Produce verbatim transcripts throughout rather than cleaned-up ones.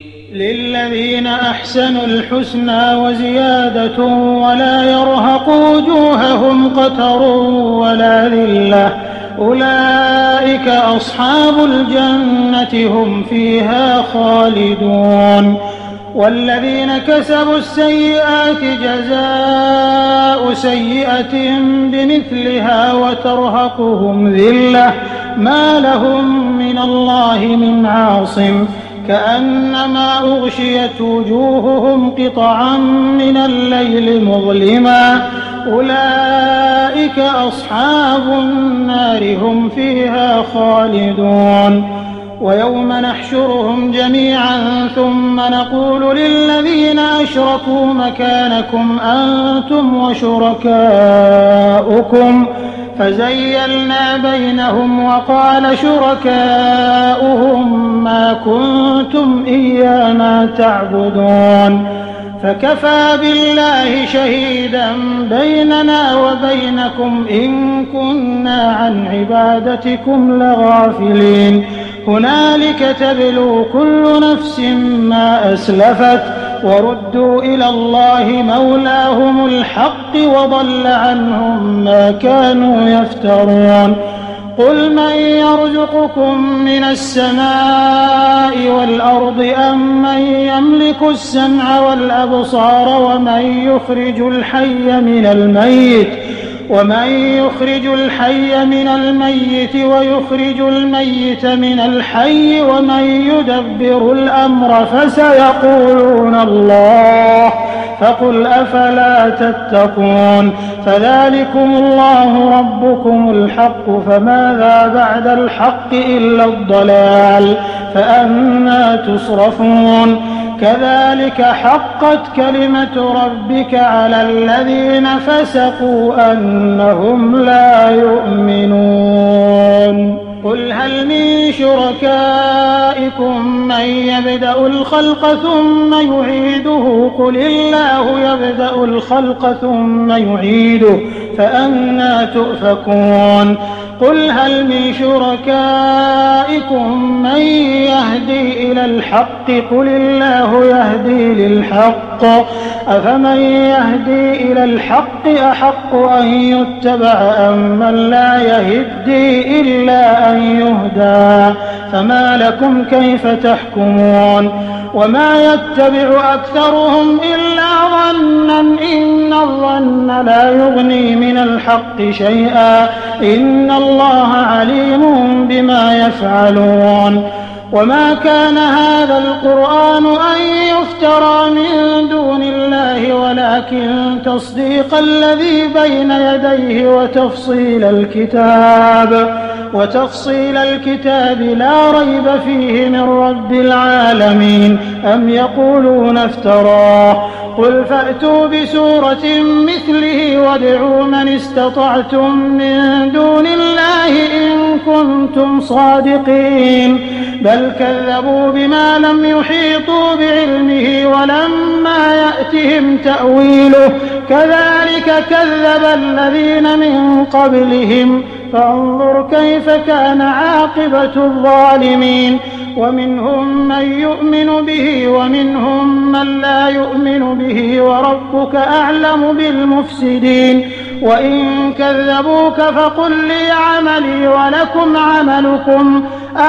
للذين أحسنوا الحسنى وزيادة ولا يرهق وجوههم قتر ولا ذلة أولئك أصحاب الجنة هم فيها خالدون. والذين كسبوا السيئات جزاء سيئة بمثلها وترهقهم ذلة ما لهم من الله من عاصم كأنما أغشيت وجوههم قطعا من الليل مظلما أولئك أصحاب النار هم فيها خالدون. ويوم نحشرهم جميعا ثم نقول للذين أشركوا مكانكم أنتم وشركاؤكم فزيلنا بينهم وقال شركاؤهم ما كنتم إيانا تعبدون فكفى بالله شهيدا بيننا وبينكم إن كنا عن عبادتكم لغافلين هنالك تبلو كل نفس ما أسلفت وردوا إلى الله مولاهم الحق وضل عنهم ما كانوا يفترون. قل من يرزقكم من السماء والأرض أم من يملك السمع والأبصار ومن يخرج الحي من الميت ومن يخرج الحي من الميت ويخرج الميت من الحي ومن يدبر الأمر فسيقولون الله فقل أفلا تتقون. فذلكم الله ربكم الحق فماذا بعد الحق إلا الضلال فأنى تصرفون. كذلك حقت كلمة ربك على الذين فسقوا أنهم لا يؤمنون. قل هل من شركائكم من يبدأ الخلق ثم يعيده قل الله يبدأ الخلق ثم يعيده فأنى تؤفكون. قل هل من شركائكم من يهدي إلى الحق قل الله يهدي للحق أفمن يهدي إلى الحق أحق أن يتبع أم من لا يهدي إلا أن يهدى فما لكم كيف تحكمون. وما يتبع أكثرهم إلا ظنا إن الظن لا يغني من الحق شيئا إن الله عليم بما يفعلون. وما كان هذا القرآن أن يفترى من دون الله ولكن تصديق الذي بين يديه وتفصيل الكتاب وتفصيل الكتاب لا ريب فيه من رب العالمين. أم يقولون افتراه قل فأتوا بسورة مثله وادعوا من استطعتم من دون الله إن كنتم صادقين بل كذبوا بما لم يحيطوا بعلمه ولما يأتهم تأويله كذلك كذب الذين من قبلهم فانظر كيف كان عاقبة الظالمين. ومنهم من يؤمن به ومنهم من لا يؤمن به وربك أعلم بالمفسدين. وإن كذبوك فقل لي عملي ولكم عملكم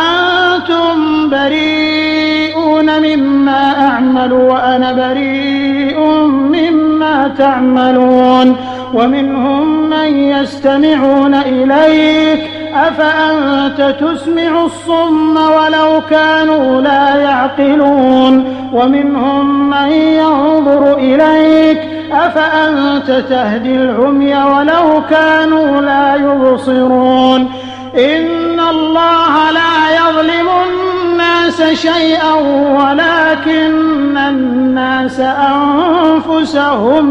أنتم بريئون مما أعمل وأنا بريء مما تعملون. ومنهم من يستمعون إليك أفأنت تسمع الصم ولو كانوا لا يعقلون. ومنهم من ينظر إليك أفأنت تهدي العمي ولو كانوا لا يبصرون. إن الله لا يظلم الناس شيئا ولكن الناس أنفسهم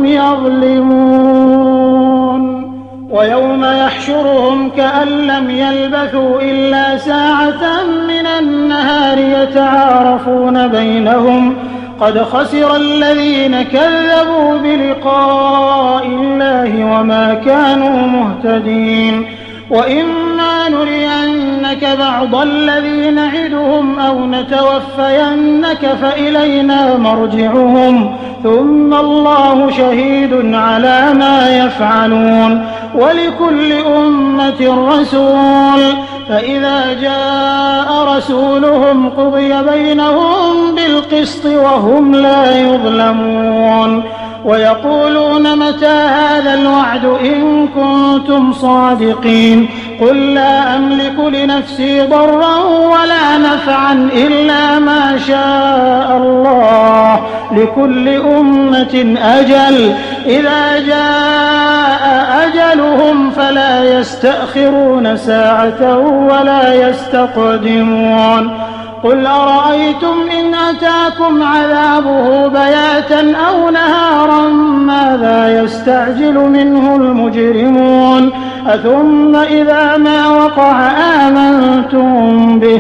يظلمون. ويوم يحشرهم كأن لم يلبثوا إلا ساعة من النهار يتعارفون بينهم قد خسر الذين كذبوا بلقاء الله وما كانوا مهتدين. وإما نرينك نرينك بعض الذي نعدهم أو نتوفينك فإلينا مرجعهم ثم الله شهيد على ما يفعلون ولكل أمة رسول فإذا جاء رسولهم قضي بينهم بالقسط وهم لا يظلمون ويقولون متى هذا الوعد إن كنتم صادقين قل لا أملك لنفسي ضرا ولا نفعا إلا ما شاء الله لكل أمة أجل إذا جاء أجلهم فلا يستأخرون ساعة ولا يستقدمون قل أرأيتم إن أتاكم عذابه بياتا أو نهارا ماذا يستعجل منه المجرمون أثم إذا ما وقع آمنتم به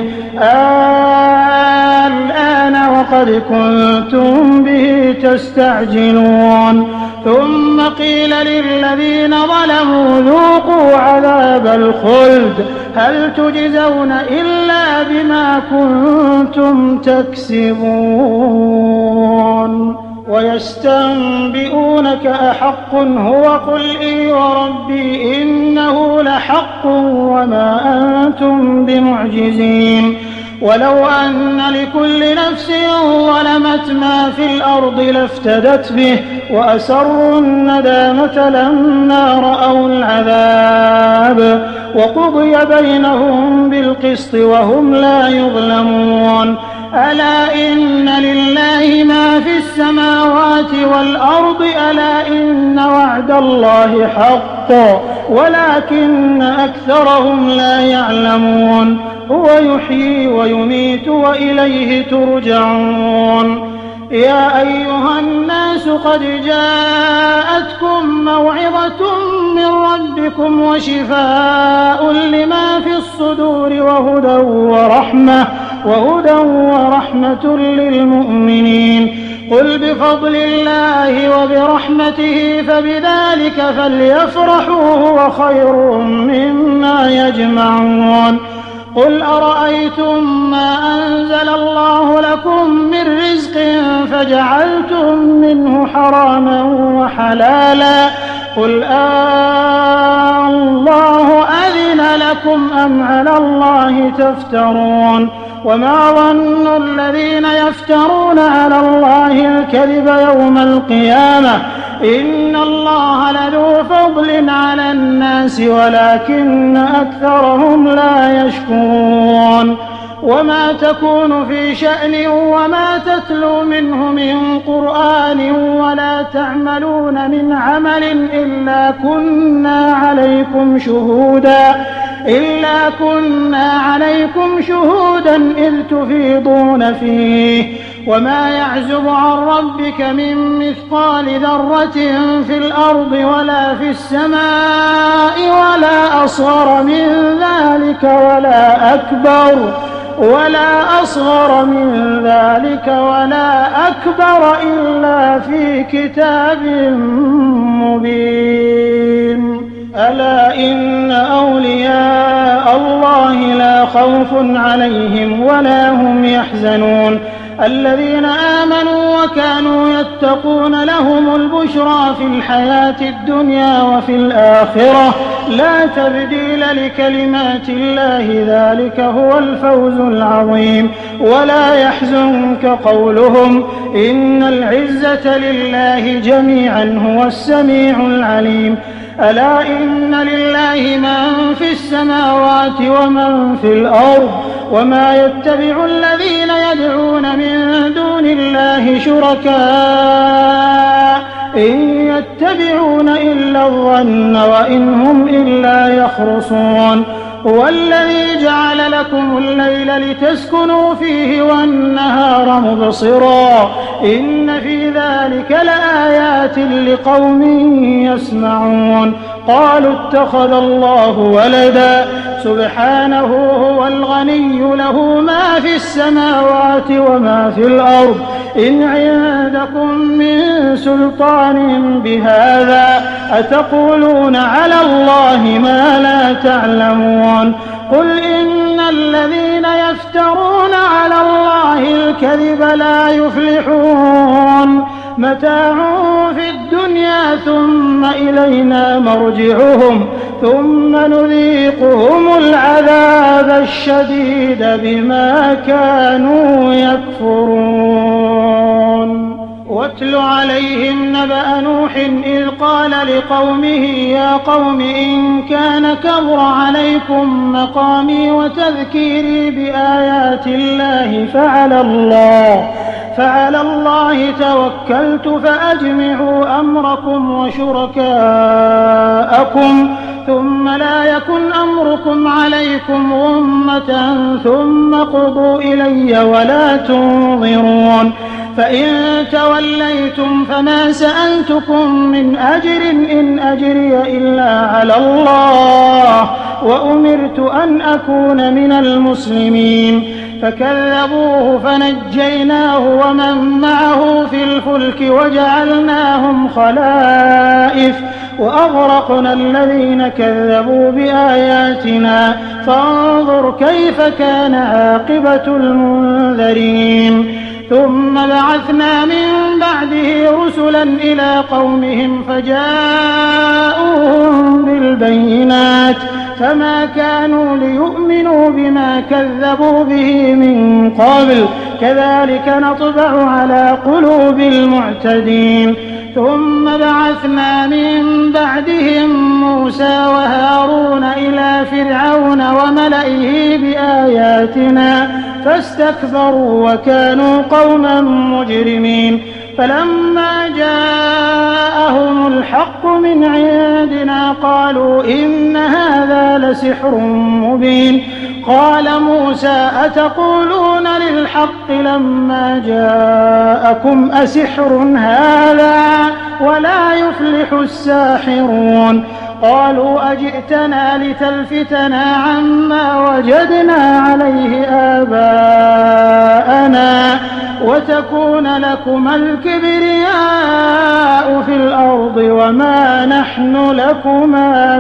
الآن وقد كنتم به تستعجلون ثم قيل للذين ظلموا ذوقوا عذاب الخلد هل تجزون إلا بما كنتم تكسبون ويستنبئونك أحق هو قل إي وربي إنه لحق وما أنتم بمعجزين ولو أن لكل نفس ظلمت ما في الأرض لافتدت به وأسروا الندامة لما رأوا العذاب وقضي بينهم بالقسط وهم لا يظلمون ألا إن لله ما في السماوات والأرض ألا إن وعد الله حق ولكن أكثرهم لا يعلمون هو يحيي ويميت وإليه ترجعون يا أيها الناس قد جاءتكم موعظة من ربكم وشفاء لما في الصدور وهدى ورحمة وهدى ورحمة للمؤمنين قل بفضل الله وبرحمته فبذلك فليفرحوا هو خير مما يجمعون قل أرأيتم ما أنزل الله لكم من رزق فجعلتم منه حراما وحلالا قل آه الله أذن لكم أم على الله تفترون وما ظن الذين يفترون على الله الكذب يوم القيامة إن الله لذو فضل على الناس ولكن أكثرهم لا يشكرون وما تكون في شأن وما تتلو منه من قرآن ولا تعملون من عمل إلا كنا عليكم شهودا إلا كنا عليكم شهودا إذ تفيضون فيه وما يعزب عن ربك من مثقال ذرة في الأرض ولا في السماء ولا أصغر من ذلك ولا أكبر ولا أصغر من ذلك ولا أكبر إلا في كتاب مبين ألا إن أولياء الله لا خوف عليهم ولا هم يحزنون الذين آمنوا وكانوا يتقون لهم البشرى في الحياة الدنيا وفي الآخرة لا تبديل لكلمات الله ذلك هو الفوز العظيم ولا يحزنك قولهم إن العزة لله جميعا هو السميع العليم ألا إن لله من في السماوات ومن في الأرض وما يتبع الذين يدعون من دون الله شركاء إن يتبعون إلا الظن وإن هم إلا يخرصون هو الذي جعل لكم الليل لتسكنوا فيه والنهار مبصرا إن في ذلك لآيات لقوم يسمعون قالوا اتخذ الله ولدا سبحانه هو الغني له ما في السماوات وما في الأرض إن عندكم من سلطان بهذا أتقولون على الله ما لا تعلمون قل إن الذين يفترون على الله الكذب لا يفلحون متاع في الدنيا ثم إلينا مرجعهم ثم نذيقهم العذاب الشديد بما كانوا يكفرون. واتل عليهم نبأ نوح إذ قال لقومه يا قوم إن كان كبر عليكم مقامي وتذكيري بآيات الله فعلى الله فعلى الله توكلت فأجمعوا أمركم وشركاءكم ثم لا يكن أمركم عليكم غمة ثم قضوا إلي ولا تنظرون. فإن توليتم فما سألتكم من أجر إن أجري إلا على الله وأمرت أن أكون من المسلمين. فكذبوه فنجيناه ومن معه في الفلك وجعلناهم خلائف وأغرقنا الذين كذبوا بآياتنا فانظر كيف كان عاقبة المنذرين. ثم بعثنا من بعده رسلا إلى قومهم فجاءوهم بالبينات فما كانوا ليؤمنوا بما كذبوا به من قبل كذلك نطبع على قلوب المعتدين. ثم بعثنا من بعدهم موسى وهارون إلى فرعون وملئه بآياتنا فاستكبروا وكانوا قوما مجرمين. فلما جاءهم الحق من عندنا قالوا إن هذا لسحر مبين. قال موسى أتقولون للحق لما جاءكم أسحر هذا ولا يفلح الساحرون. قالوا أجئتنا لتلفتنا عما وجدنا عليه آباءنا وتكون لكما الكبرياء في الأرض وما نحن لكما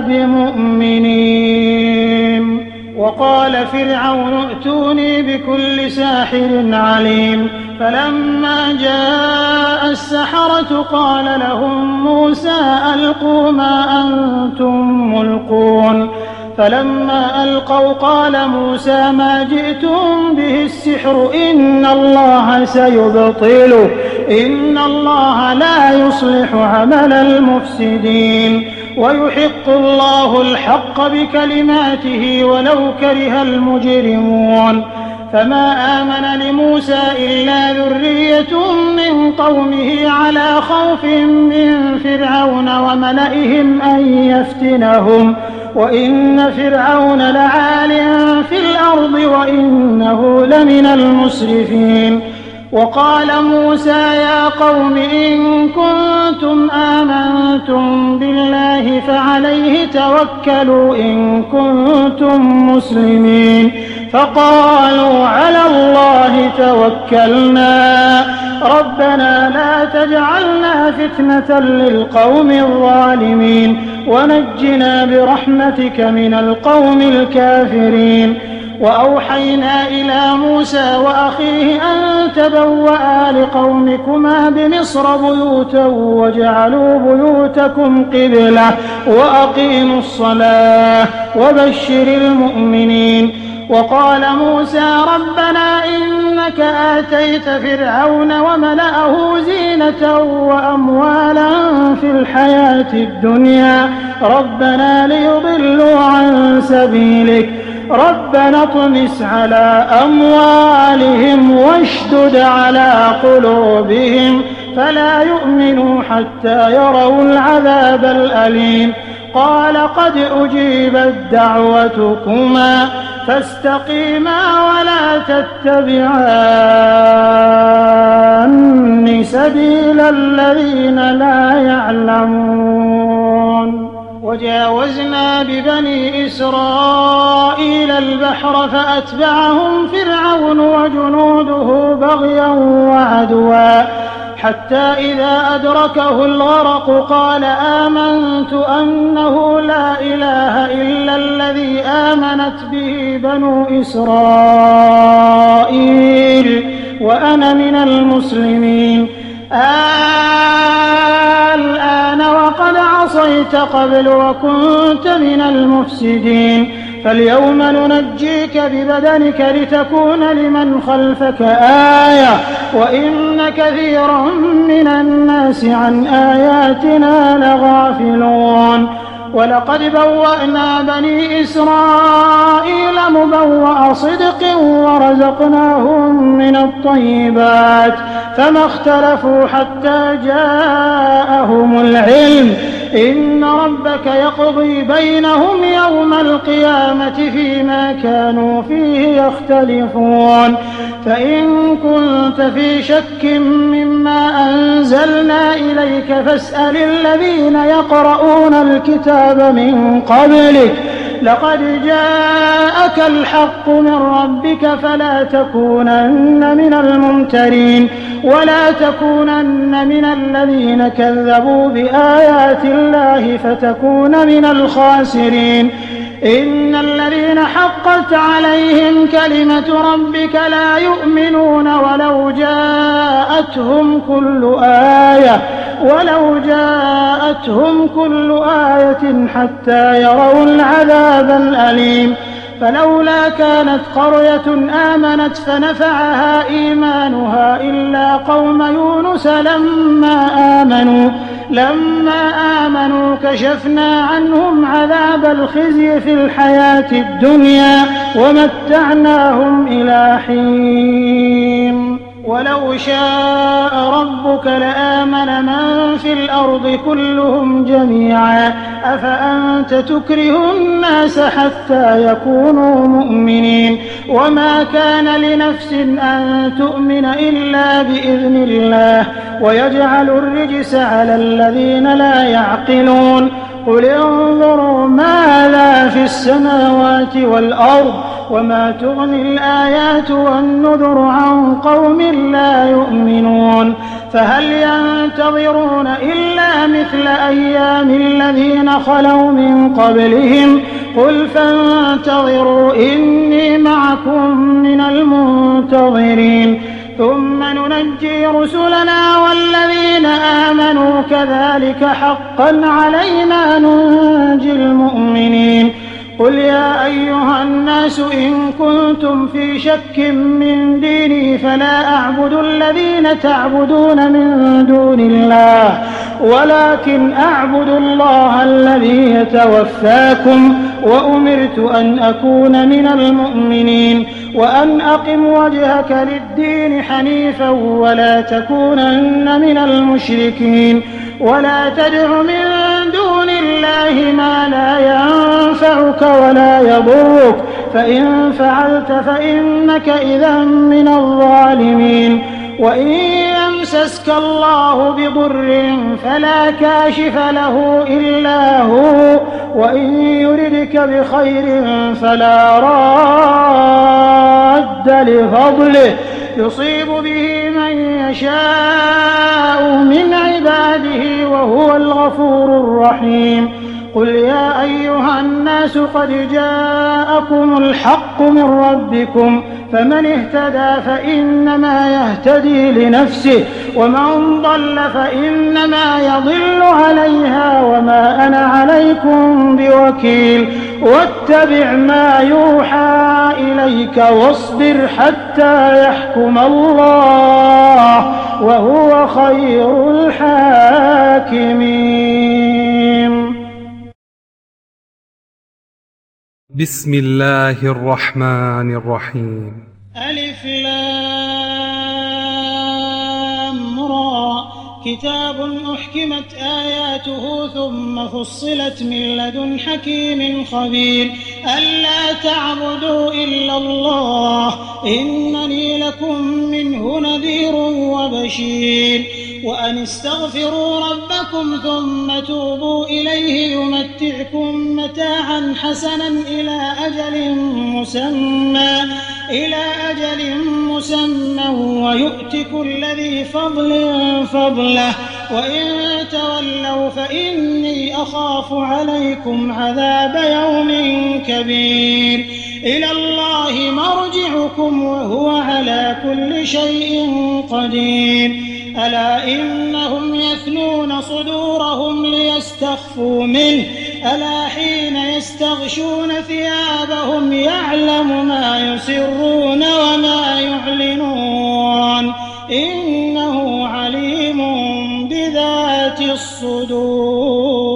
بمؤمنين. وقال فرعون ائتوني بكل ساحر عليم. فلما جاء السحرة قال لهم موسى ألقوا ما أنتم ملقون. فلما ألقوا قال موسى ما جئتم به السحر إن الله سيبطله إن الله لا يصلح عمل المفسدين ويحق الله الحق بكلماته ولو كره المجرمون. فما آمن لموسى إلا ذرية من قومه على خوف من فرعون وملئهم أن يفتنهم وإن فرعون لعال في الأرض وإنه لمن المسرفين. وقال موسى يا قوم إن كنتم آمنتم بالله فعليه توكلوا إن كنتم مسلمين. فقالوا على الله توكلنا ربنا لا تجعلنا فتنة للقوم الظالمين ونجنا برحمتك من القوم الكافرين. وأوحينا إلى موسى وأخيه أن تبوأ لقومكما بمصر بيوتا وجعلوا بيوتكم قبلة وأقيموا الصلاة وبشر المؤمنين. وقال موسى ربنا إنك آتيت فرعون وملأه زينة وأموالا في الحياة الدنيا ربنا ليضلوا عن سبيلك ربنا اطمس على أموالهم واشدد على قلوبهم فلا يؤمنوا حتى يروا العذاب الأليم. قال قد أجيبت دعوتكما فاستقيما ولا تتبعان سبيل الذين لا يعلمون. وجاوزنا ببني إسرائيل البحر فأتبعهم فرعون وجنوده بغيا وعدوا حتى إذا أدركه الغرق قال آمنت أنه لا إله إلا الذي آمنت به بنو إسرائيل وأنا من المسلمين. الآن وقد عصيت قبل وكنت من المفسدين فاليوم ننجيك ببدنك لتكون لمن خلفك آية وإن كثيرا من الناس عن آياتنا لغافلون. ولقد بوأنا بني إسرائيل مبوأ صدق ورزقناهم من الطيبات فما اختلفوا حتى جاءهم العلم إن ربك يقضي بينهم يوم القيامة فيما كانوا فيه يختلفون. فإن كنت في شك مما أنزلنا إليك فاسأل الذين يقرؤون الكتاب من قبلك لقد جاءك الحق من ربك فلا تكونن من الممترين ولا تكونن من الذين كذبوا بآيات الله فتكون من الخاسرين. إن الذين حقت عليهم كلمة ربك لا يؤمنون ولو جاءتهم كل آية ولو جاءتهم كل آية حتى يروا العذاب الأليم. فلولا كانت قرية آمنت فنفعها إيمانها إلا قوم يونس لما آمنوا لما آمنوا كشفنا عنهم عذاب الخزي في الحياة الدنيا ومتعناهم إلى حين. ولو شاء ربك لآمن من في الأرض كلهم جميعا أفأنت تكره الناس حتى يكونوا مؤمنين وما كان لنفس أن تؤمن إلا بإذن الله ويجعل الرجس على الذين لا يعقلون. قل انظروا ماذا في السماوات والأرض وما تغني الآيات والنذر عن قوم لا يؤمنون. فهل ينتظرون إلا مثل أيام الذين خلوا من قبلهم قل فانتظروا إني معكم من المنتظرين ثم ننجي رسلنا والذين آمنوا كذلك حقا علينا ننجي المؤمنين. قل يا أيها الناس إن كنتم في شك من ديني فلا أعبد الذين تعبدون من دون الله ولكن أعبد الله الذي يتوفاكم وأمرت أن أكون من المؤمنين وأن أقم وجهك للدين حنيفا ولا تكونن من المشركين ولا تدع من دون الله ما لا ينفعك ولا يضرك فإن فعلت فإنك إذا من الظالمين. وإن يمسسك الله بضر فلا كاشف له إلا هو وإن يردك بخير فلا راد لفضله يصيب به من يشاء من عباده وهو الغفور الرحيم. قل يا أيها الناس قد جاءكم الحق من ربكم فمن اهتدى فإنما يهتدي لنفسه ومن ضل فإنما يضل عليها وما أنا عليكم بوكيل. واتبع ما يوحى إليك واصبر حتى يحكم الله وهو خير الحاكمين. بسم الله الرحمن الرحيم. ألف لام را كتاب أحكمت آياته ثم فصلت من لدن حكيم خبير ألا تعبدوا إلا الله إنني لكم منه نذير وبشير وأن استغفروا ربكم ثم توبوا إليه يمتعكم متاعا حسنا إلى أجل مسمى إلى أجل مسمى ويؤت كل ذي فضل فضله وإن تولوا فإني أخاف عليكم عذاب يوم كبير إلى الله مرجعكم وهو على كل شيء قدير ألا إنهم يثنون صدورهم ليستخفوا منه ألا حين يستغشون ثيابهم يعلم ما يسرون وما يعلنون إنه عليم بذات الصدور.